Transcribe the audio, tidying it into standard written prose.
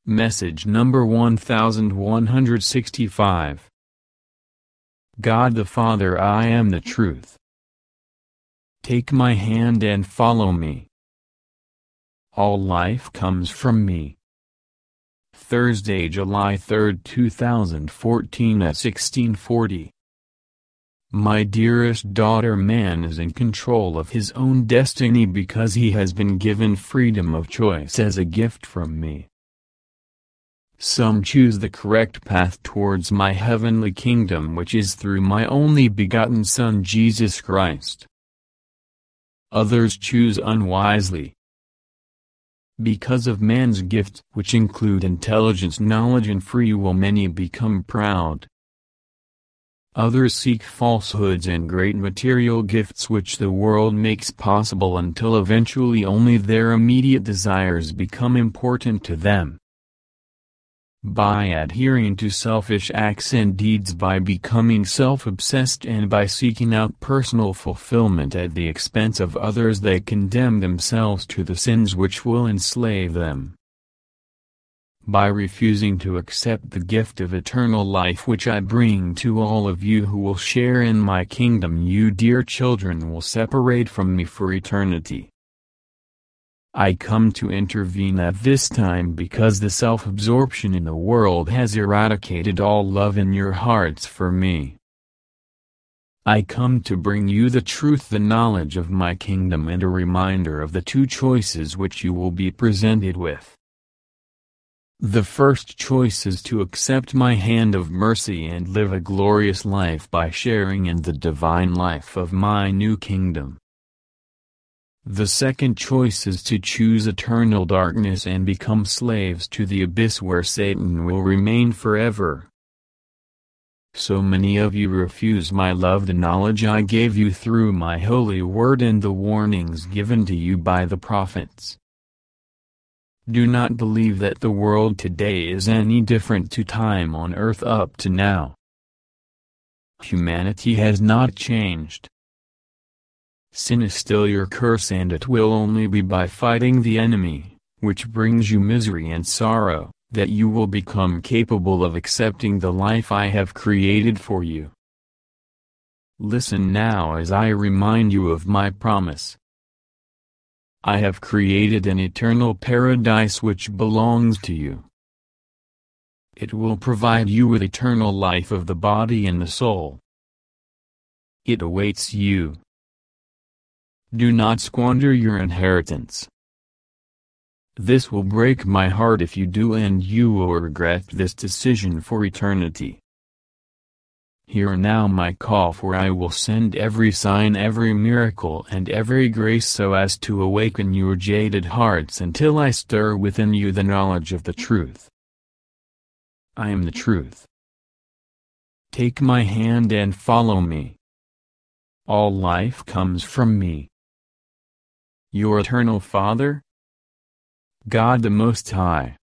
Message number 1165. God the Father, I am the truth. Take my hand and follow me. All life comes from me. Thursday, July 3, 2014 at 16:40. My dearest daughter, man is in control of his own destiny because he has been given freedom of choice as a gift from me. Some choose the correct path towards my heavenly kingdom, which is through my only begotten Son Jesus Christ. Others choose unwisely. Because of man's gifts, which include intelligence, knowledge and free will, many become proud. Others seek falsehoods and great material gifts which the world makes possible until eventually only their immediate desires become important to them. By adhering to selfish acts and deeds, by becoming self-obsessed and by seeking out personal fulfillment at the expense of others, they condemn themselves to the sins which will enslave them. By refusing to accept the gift of eternal life which I bring to all of you who will share in my kingdom, you dear children will separate from me for eternity. I come to intervene at this time because the self-absorption in the world has eradicated all love in your hearts for me. I come to bring you the truth, the knowledge of my kingdom, and a reminder of the two choices which you will be presented with. The first choice is to accept my hand of mercy and live a glorious life by sharing in the divine life of my new kingdom. The second choice is to choose eternal darkness and become slaves to the abyss where Satan will remain forever. So many of you refuse my love, the knowledge I gave you through my holy word and the warnings given to you by the prophets. Do not believe that the world today is any different to time on earth up to now. Humanity has not changed. Sin is still your curse, and it will only be by fighting the enemy, which brings you misery and sorrow, that you will become capable of accepting the life I have created for you. Listen now as I remind you of my promise. I have created an eternal paradise which belongs to you. It will provide you with eternal life of the body and the soul. It awaits you. Do not squander your inheritance. This will break my heart if you do, and you will regret this decision for eternity. Hear now my call, for I will send every sign, every miracle and every grace so as to awaken your jaded hearts until I stir within you the knowledge of the truth. I am the truth. Take my hand and follow me. All life comes from me. Your eternal Father, God the Most High.